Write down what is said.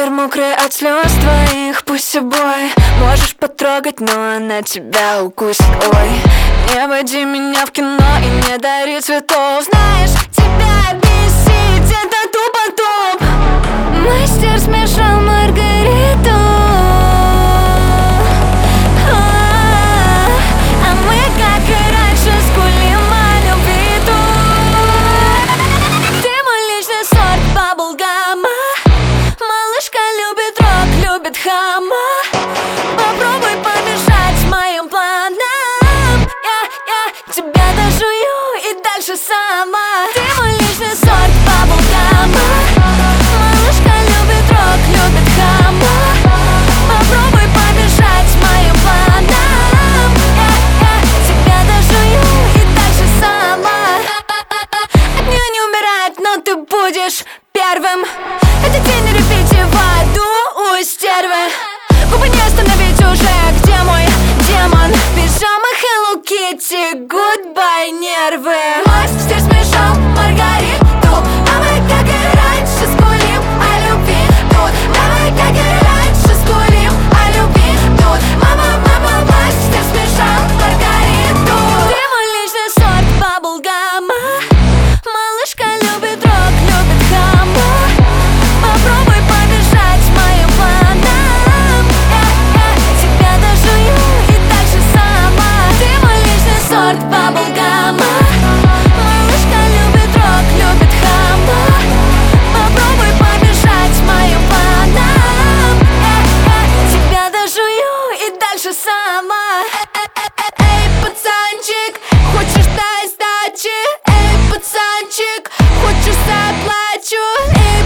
Ветер мокрый от слез твоих, пусть собой можешь потрогать, но она тебя укусит. Ой, не води меня в кино и не дари цветов. Знаешь, тебя бесит, это тупо-туп. Мастер смешал Маргариту, а мы, как и раньше, скулим о любви тут. Ты мой личный сорт баблгама. Малышка любит рок, любит хама. Попробуй помешать моим планам. Я тебя дожую и дальше сама. Ты мой личный сорт баблгама. Малышка любит рок, любит хама. Попробуй помешать моим планам. Я тебя дожую и дальше сама. От нее не умирать, но ты будешь первым. Это день на репите в аду у стервы. Губы не остановить уже, где мой демон? Пижама Hello Kitty, goodbye, нервы. Мастер смешал Маргариту, а мы, как и раньше, скулим о любви тут. Давай, как и раньше, скулим о любви тут. Мама, мастер смешал Маргариту. Ты мой личный сорт баблгама. Малышка любит рок, любит хама. Попробуй помешать моим планам. Я тебя дожую и дальше сама. Ты мой личный сорт баблгама. Малышка любит рок, любит хама. Попробуй помешать моим планам. Я тебя дожую и дальше сама. Эй, пацанчик, хочешь дай сдачи? Эй, пацанчик, хочешь заплачу? Эй,